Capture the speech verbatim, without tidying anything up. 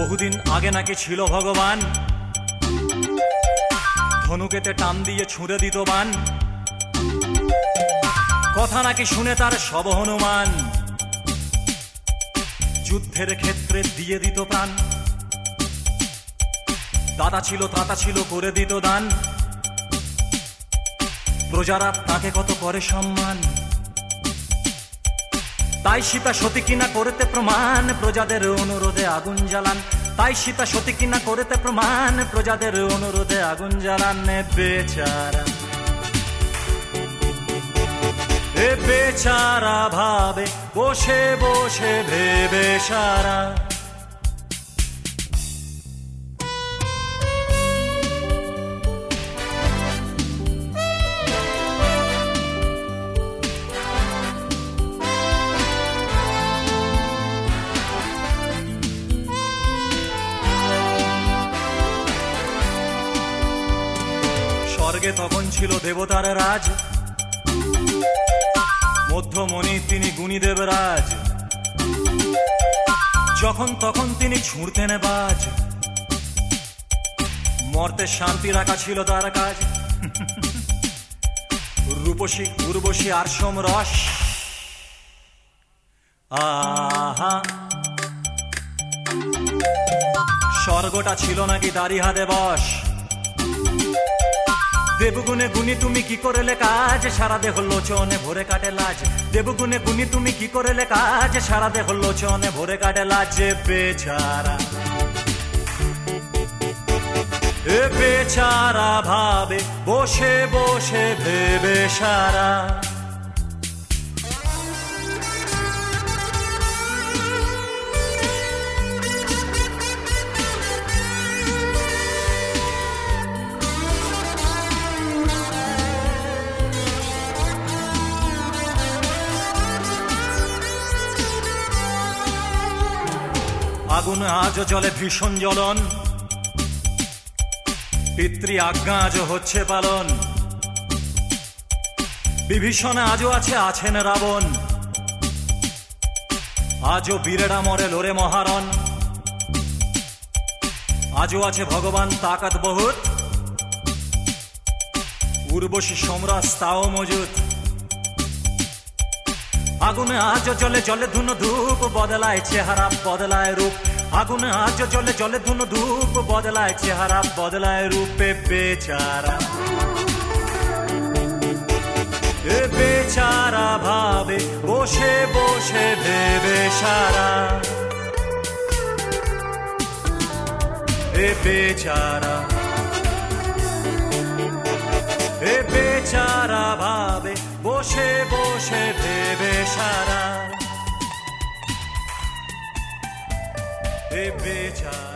বহুদিন আগে নাকি ছিল ভগবান, ধনুকেতে টান দিয়ে ছুঁড়ে দিত বান, কথা নাকি শুনে তার সব হনুমান, যুদ্ধের ক্ষেত্রে দিয়ে দিত প্রাণ। দাদা ছিল তাতা ছিল করে দিত দান, প্রজারা তাকে কত করে সম্মান। তাই সীতা সতী কিনা করতে প্রমাণ, প্রজাদের অনুরোধে আগুন জ্বালান। তাই সীতা সতী কিনা করতে প্রমাণ, প্রজাদের অনুরোধে আগুন জ্বালান। বেচারা এ বেচারা ভাবে বসে বসে ভেবে সারা। স্বর্গে তখন ছিল দেবতার রাজ, মধ্যমণি তিনি গুণীদেব রাজ। যখন তখন তিনি ছুঁড়তেন বাজ, মর্তে শান্তি রাখা ছিল তার কাজ। রূপসী উর্বশী আর সমরস, আহা স্বর্গটা ছিল নাকি তারই হাতে বশ। দেবগুণে গুণী তুমি কি করেলে কাজ, সারা দেহ লোচনে ভরে কাটে লাজ। দেবগুণে গুণী তুমি কি করেলে কাজ, সারা দেহ লোচনে ভরে কাটে লাজ। বেচারা এ বেচারা ভাবে বসে বসে ভেবে সারা। আগুন আজও জলে ভীষণ জ্বলন, পিতৃ আজ্ঞা আজও হচ্ছে পালন। বিভীষণ আজও আছে আছেন রাবণ, আজও বীরেরা মরে লোরে মহারণ। আজও আছে ভগবান তাকাত বহুত, উর্বশী সমরাজ তাও মজুদ। আগুনে আজও জলে জলে ধুনো ধূপ, বদলায় চেহারা বদলায় রূপ। আগুনে আজও জলে জলে ধুনো ধূপ, বদলায় চেহারা বদলায় রূপে। বেচারা এ বেচারা ভাবে বসে বসে ভেবে সারা। এ বেচারা এ বেচারা ভাবে বসে বসে ভেবে সারা। এ বেচারা।